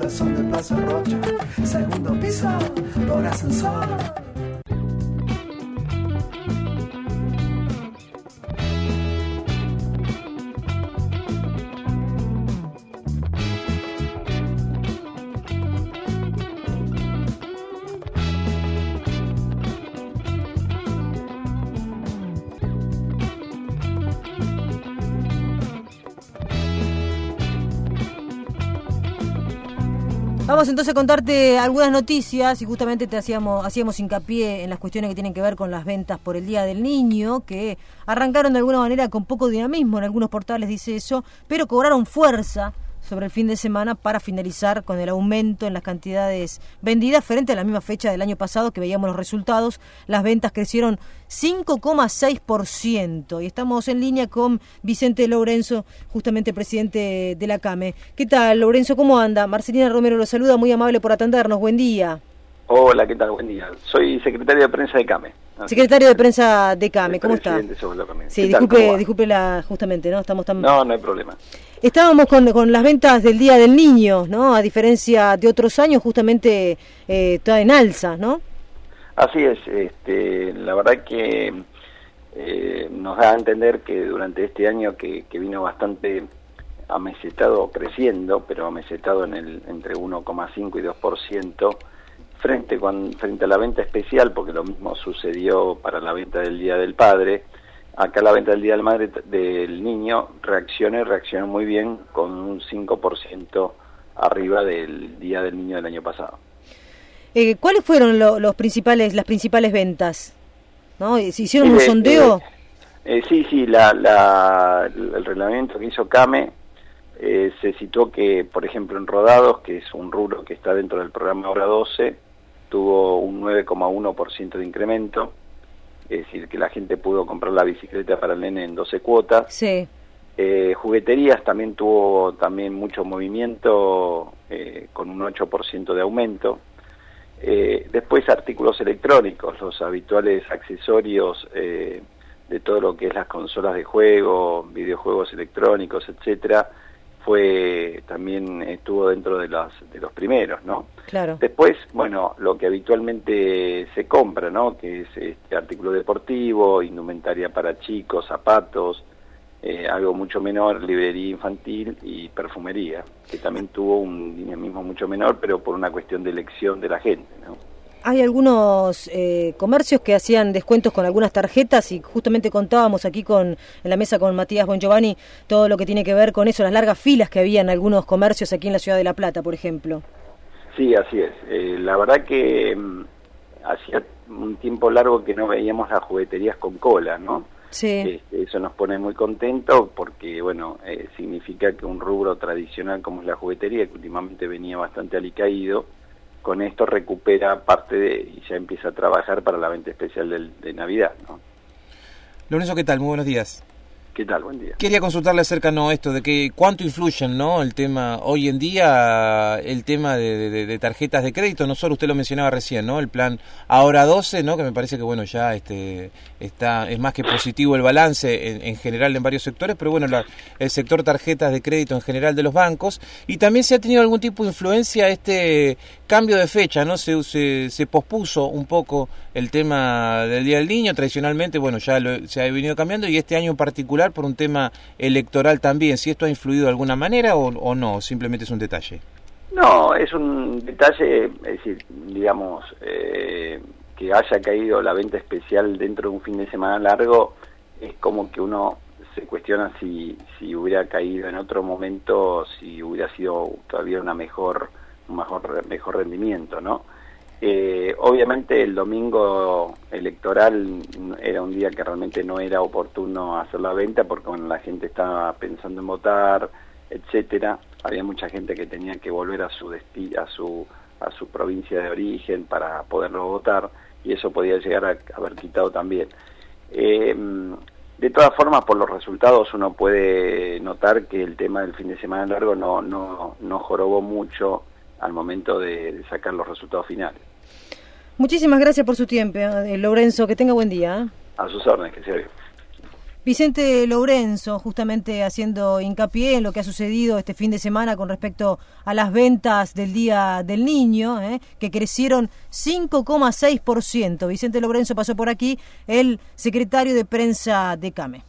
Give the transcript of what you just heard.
corazón de Plaza Rocha. Segundo piso, por ascensor. Vamos entonces a contarte algunas noticias y justamente hacíamos hincapié en las cuestiones que tienen que ver con las ventas por el Día del Niño, que arrancaron de alguna manera con poco dinamismo, en algunos portales dice eso, pero cobraron fuerza sobre el fin de semana para finalizar con el aumento en las cantidades vendidas frente a la misma fecha del año pasado que veíamos los resultados. Las ventas crecieron 5,6% y estamos en línea con Vicente Lourenço, justamente presidente de la CAME. ¿Qué tal, Lourenço? ¿Cómo anda? Marcelina Romero lo saluda, muy amable por atendernos. Buen día. Hola, ¿qué tal? Buen día. Soy secretario de prensa de CAME. Secretario de prensa de CAME, ¿cómo está? Sí, disculpe justamente, ¿no? Estamos tan... No hay problema. Estábamos con las ventas del Día del Niño, ¿no? A diferencia de otros años, justamente está en alza, ¿no? Así es. La verdad que nos da a entender que durante este año que vino bastante amesetado, creciendo, pero amesetado entre 1,5 y 2%, frente a la venta especial, porque lo mismo sucedió para la venta del Día del Padre. Acá la venta del Día del Niño reaccionó muy bien, con un 5% arriba del Día del Niño del año pasado. ¿Cuáles fueron las principales ventas? ¿No? ¿Se hicieron un sondeo? Sí, el reglamento que hizo CAME se citó que, por ejemplo, en rodados, que es un rubro que está dentro del programa Hora 12, tuvo un 9,1% de incremento. Es decir, que la gente pudo comprar la bicicleta para el nene en 12 cuotas. Sí. Jugueterías también tuvo mucho movimiento, con un 8% de aumento. Después artículos electrónicos, los habituales accesorios de todo lo que es las consolas de juego, videojuegos electrónicos, etcétera, también estuvo dentro de los primeros, ¿no? Claro. Después, bueno, lo que habitualmente se compra, ¿no? Que es artículo deportivo, indumentaria para chicos, zapatos, algo mucho menor, librería infantil y perfumería, que también tuvo un dinamismo mucho menor, pero por una cuestión de elección de la gente, ¿no? Hay algunos comercios que hacían descuentos con algunas tarjetas y justamente contábamos aquí en la mesa con Matías Bongiovanni todo lo que tiene que ver con eso, las largas filas que había en algunos comercios aquí en la ciudad de La Plata, por ejemplo. Sí, así es. La verdad que hacía un tiempo largo que no veíamos las jugueterías con cola, ¿no? Sí. Eso nos pone muy contentos porque, bueno, significa que un rubro tradicional como es la juguetería, que últimamente venía bastante alicaído, con esto recupera y ya empieza a trabajar para la venta especial de Navidad, ¿no? Lourenço, ¿qué tal? Muy buenos días. ¿Qué tal? Buen día. Quería consultarle acerca esto de que cuánto influyen, ¿no? El tema hoy en día, el tema de tarjetas de crédito, no solo usted lo mencionaba recién, ¿no? El plan Ahora 12, ¿no? Que me parece que bueno, ya es más que positivo el balance en general en varios sectores, pero bueno, el sector tarjetas de crédito en general de los bancos, y también se ha tenido algún tipo de influencia cambio de fecha, ¿no? Se pospuso un poco el tema del Día del Niño, tradicionalmente, bueno, ya se ha venido cambiando, y este año en particular por un tema electoral también. ¿Si esto ha influido de alguna manera o no? Simplemente es un detalle. No, es un detalle, es decir, digamos, que haya caído la venta especial dentro de un fin de semana largo, es como que uno se cuestiona si hubiera caído en otro momento, si hubiera sido todavía un mejor rendimiento, ¿no? Obviamente el domingo electoral era un día que realmente no era oportuno hacer la venta porque bueno, la gente estaba pensando en votar, etcétera. Había mucha gente que tenía que volver a su provincia de origen para poderlo votar, y eso podía llegar a haber quitado también. De todas formas, por los resultados uno puede notar que el tema del fin de semana largo no jorobó mucho al momento de sacar los resultados finales. Muchísimas gracias por su tiempo, Lourenço. Que tenga buen día. A sus órdenes, que sea bien. Vicente Lourenço, justamente haciendo hincapié en lo que ha sucedido este fin de semana con respecto a las ventas del Día del Niño, que crecieron 5,6%. Vicente Lourenço pasó por aquí, el secretario de prensa de CAME.